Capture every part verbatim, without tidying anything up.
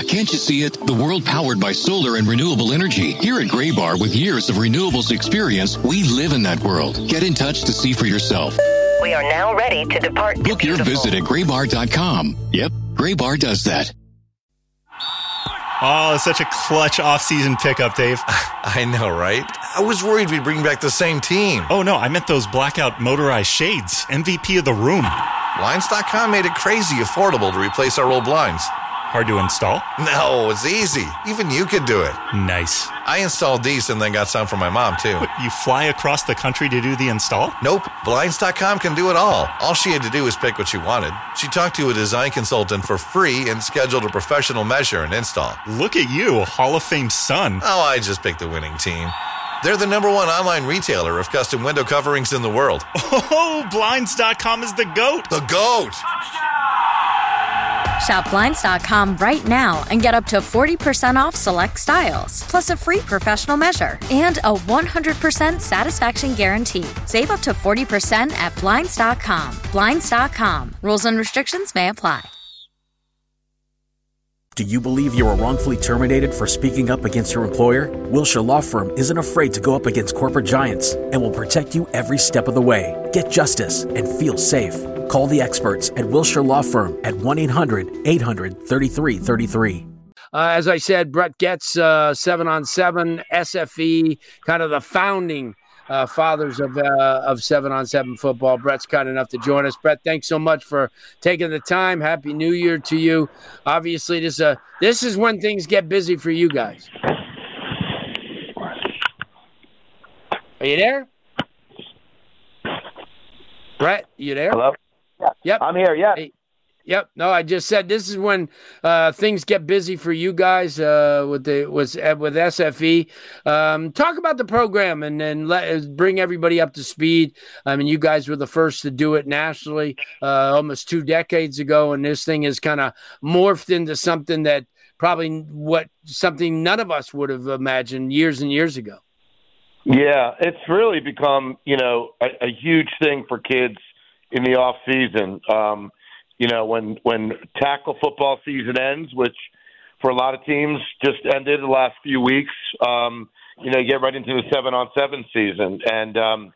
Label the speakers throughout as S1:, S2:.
S1: can't you see it? The world powered by solar and renewable energy. Here at Graybar, with years of renewables experience, we live in that world. Get in touch to see for yourself.
S2: We are now ready to depart.
S1: Book your visit at graybar dot com. Yep, Graybar does that.
S3: Oh, such a clutch off-season pickup, Dave.
S4: I know, right? I was worried we'd bring back the same team.
S3: Oh, no, I meant those blackout motorized shades. M V P of the room.
S4: Blinds dot com made it crazy affordable to replace our old blinds.
S3: Hard to install?
S4: No, it's easy. Even you could do it.
S3: Nice.
S4: I installed these and then got some for my mom, too.
S3: What, you fly across the country to do the install?
S4: Nope. Blinds dot com can do it all. All she had to do was pick what she wanted. She talked to a design consultant for free and scheduled a professional measure and install.
S3: Look at you, a Hall of Fame son.
S4: Oh, I just picked the winning team. They're the number one online retailer of custom window coverings in the world.
S3: Oh, Blinds dot com is the GOAT.
S4: The GOAT!
S5: Shop Blinds dot com right now and get up to forty percent off select styles, plus a free professional measure and a one hundred percent satisfaction guarantee. Save up to forty percent at Blinds dot com. Blinds dot com. Rules and restrictions may apply.
S6: Do you believe you were wrongfully terminated for speaking up against your employer? Wilshire Law Firm isn't afraid to go up against corporate giants and will protect you every step of the way. Get justice and feel safe. Call the experts at Wilshire Law Firm at one eight hundred eight hundred thirty-three thirty-three.
S7: Uh, as I said, Brett Getz, uh, seven on seven, S F E, kind of the founding uh, fathers of uh, of seven on seven football. Brett's kind enough to join us. Brett, thanks so much for taking the time. Happy New Year to you. Obviously, this uh, this is when things get busy for you guys. Are you there? Brett, you there?
S8: Hello? Yeah.
S7: Yep.
S8: I'm here, yeah.
S7: Hey. Yep. No, I just said this is when uh, things get busy for you guys uh, with the with with S F E. Um, talk about the program and then let bring everybody up to speed. I mean, you guys were the first to do it nationally uh, almost two decades ago, and this thing has kind of morphed into something that probably what something none of us would have imagined years and years ago.
S8: Yeah, it's really become, you know, a, a huge thing for kids in the off season. Um, you know, when when tackle football season ends, which for a lot of teams just ended the last few weeks, um, you know, you get right into the seven on seven season. And, um,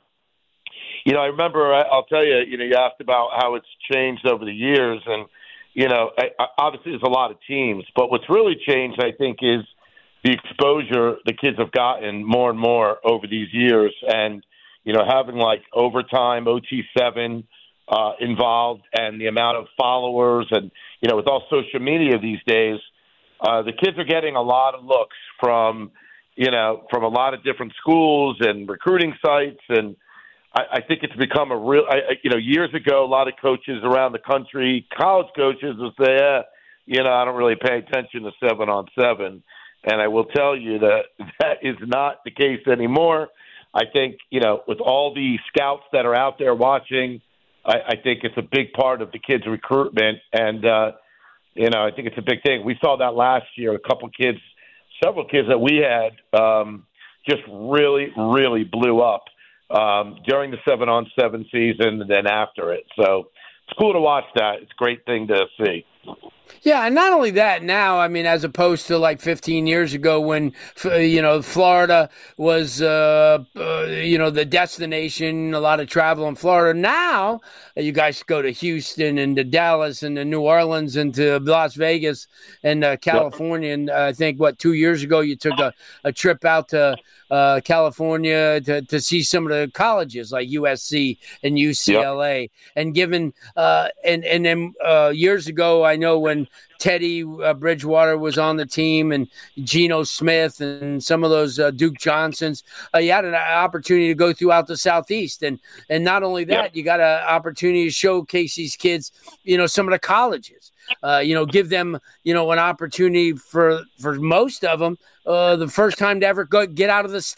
S8: you know, I remember, I'll tell you, you know, you asked about how it's changed over the years. And, you know, I, obviously there's a lot of teams, but what's really changed, I think, is the exposure the kids have gotten more and more over these years. And, you know, having like overtime, O T seven uh, involved and the amount of followers and, you know, with all social media these days, uh, the kids are getting a lot of looks from, you know, from a lot of different schools and recruiting sites. And I, I think it's become a real, I, I, you know, years ago, a lot of coaches around the country, college coaches would say, eh, you know, I don't really pay attention to seven on seven. And I will tell you that that is not the case anymore. I think, you know, with all the scouts that are out there watching, I, I think it's a big part of the kids' recruitment. And, uh, you know, I think it's a big thing. We saw that last year. A couple kids, several kids that we had um, just really, really blew up um, during the seven on seven season and then after it. So it's cool to watch that. It's a great thing to see.
S7: Yeah, and not only that now, I mean, as opposed to like fifteen years ago when, you know, Florida was, uh, uh, you know, the destination, a lot of travel in Florida. Now you guys go to Houston and to Dallas and to New Orleans and to Las Vegas and uh, California. And uh, I think, what, two years ago you took a, a trip out to uh, California to, to see some of the colleges like U S C and U C L A. Yep. And given uh, and, and then uh, years ago, I know when Teddy uh, Bridgewater was on the team and Geno Smith and some of those uh, Duke Johnsons, uh, you had an opportunity to go throughout the Southeast. And and not only that, yep. you got an opportunity to showcase these kids, you know, some of the colleges, uh, you know, give them, you know, an opportunity for, for most of them, uh, the first time to ever go, get out of the state.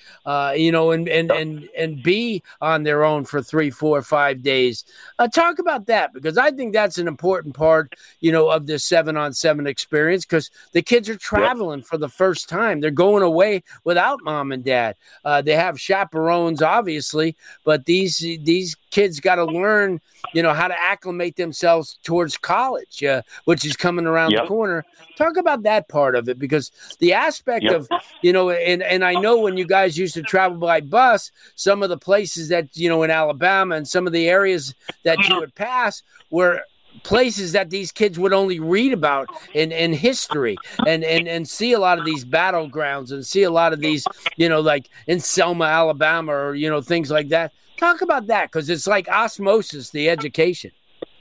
S7: uh, you know, and, and, and, and be on their own for three, four, five days. Uh, talk about that, because I think that's an important part, you know, of this seven on seven experience, because the kids are traveling yep. for the first time. They're going away without mom and dad. Uh, they have chaperones, obviously, but these, these kids got to learn, you know, how to acclimate themselves towards college, uh, which is coming around yep. the corner. Talk about that part of it, because the aspect yep. of, you know, and, and I know when you guys used to travel by bus, some of the places that, you know, in Alabama and some of the areas that you would pass were places that these kids would only read about in, in history and, and, and see a lot of these battlegrounds and see a lot of these, you know, like in Selma, Alabama, or, you know, things like that. Talk about that, because it's like osmosis, the education.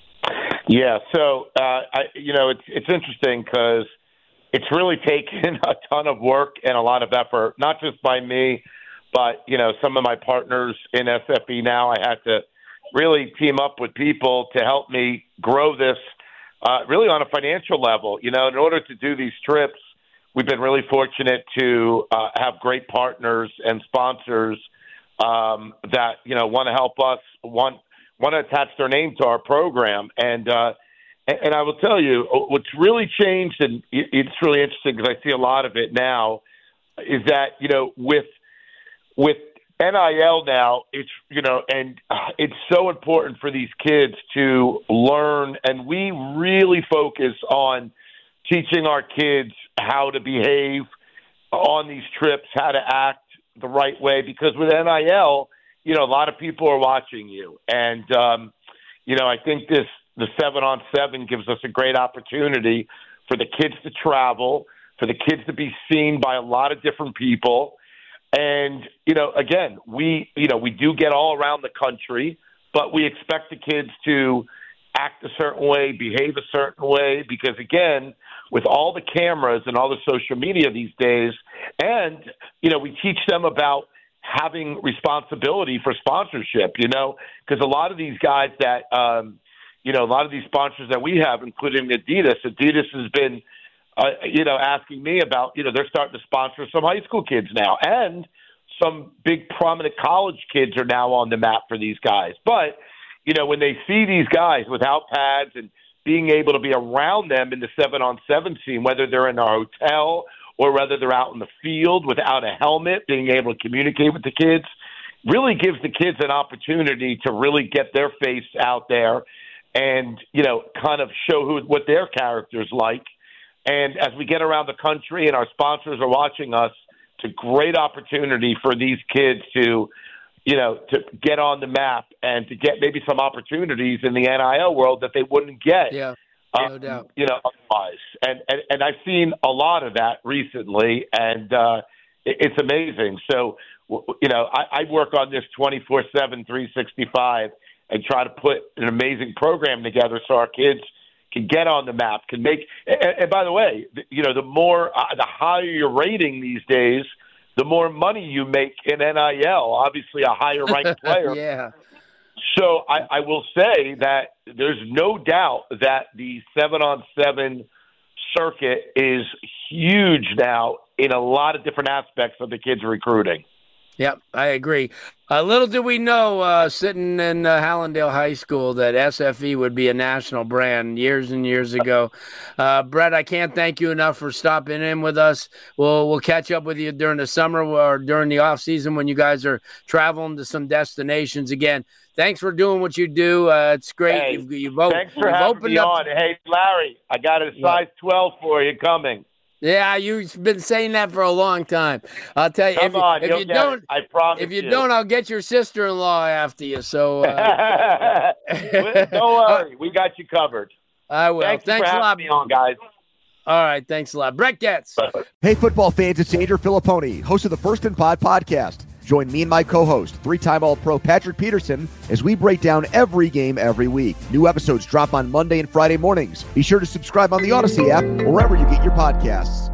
S8: Yeah, so, uh, I, you know, it's it's interesting because it's really taken a ton of work and a lot of effort, not just by me, but, you know, some of my partners in S F E now. I had to really team up with people to help me grow this uh, really on a financial level. You know, in order to do these trips, we've been really fortunate to uh, have great partners and sponsors um, that, you know, want to help us, want want to attach their name to our program. And, uh, and, and I will tell you, what's really changed, and it's really interesting because I see a lot of it now, is that, you know, with with N I L now, it's, you know, and it's so important for these kids to learn, and we really focus on teaching our kids how to behave on these trips, how to act the right way, because with N I L, you know, a lot of people are watching you. And, um, you know, I think this, the seven on seven gives us a great opportunity for the kids to travel, for the kids to be seen by a lot of different people. And, you know, again, we, you know, we do get all around the country, but we expect the kids to act a certain way, behave a certain way, because, again, with all the cameras and all the social media these days, and, you know, we teach them about having responsibility for sponsorship, you know, because a lot of these guys that, um, you know, a lot of these sponsors that we have, including Adidas, Adidas has been, uh, you know, asking me about, you know, they're starting to sponsor some high school kids now, and some big prominent college kids are now on the map for these guys. But, you know, when they see these guys without pads and being able to be around them in the seven on seven scene, whether they're in a hotel or whether they're out in the field without a helmet, being able to communicate with the kids, really gives the kids an opportunity to really get their face out there and, you know, kind of show who what their character's like. And as we get around the country and our sponsors are watching us, it's a great opportunity for these kids to, you know, to get on the map and to get maybe some opportunities in the N I L world that they wouldn't get.
S7: Yeah.
S8: Um,
S7: no doubt.
S8: You know, otherwise. And, and, and I've seen a lot of that recently, and uh, it, it's amazing. So, you know, I, I work on this twenty-four seven, three sixty-five and try to put an amazing program together so our kids can get on the map, can make and, – and by the way, you know, the more uh, – the higher your rating these days, the more money you make in N I L, obviously a higher-ranked player.
S7: Yeah.
S8: So I, I will say that there's no doubt that the seven-on-seven circuit is huge now in a lot of different aspects of the kids' recruiting.
S7: Yep, I agree. Uh, little did we know, uh, sitting in uh, Hallandale High School, that S F E would be a national brand years and years ago. Uh, Brett, I can't thank you enough for stopping in with us. We'll we'll catch up with you during the summer or during the off season when you guys are traveling to some destinations again. Thanks for doing what you do. Uh, it's great.
S8: Hey,
S7: you've, you've, thanks
S8: for
S7: you've
S8: having
S7: opened
S8: me
S7: up.
S8: on. Hey, Larry, I got a size twelve for you coming.
S7: Yeah, you've been saying that for a long time. I'll tell you.
S8: Come
S7: if,
S8: on,
S7: if you don't,
S8: it. I promise
S7: if you,
S8: you
S7: don't, I'll get your sister-in-law after you. So uh,
S8: don't worry, we got you covered.
S7: I will.
S8: Thanks,
S7: thanks
S8: for
S7: a lot,
S8: having me on, guys.
S7: All right, thanks a lot, Brett Getz.
S9: Hey, football fans! It's Andrew Filipponi, host of the First and Pod podcast. Join me and my co-host, three-time All-Pro Patrick Peterson, as we break down every game every week. New episodes drop on Monday and Friday mornings. Be sure to subscribe on the Odyssey app or wherever you get your podcasts.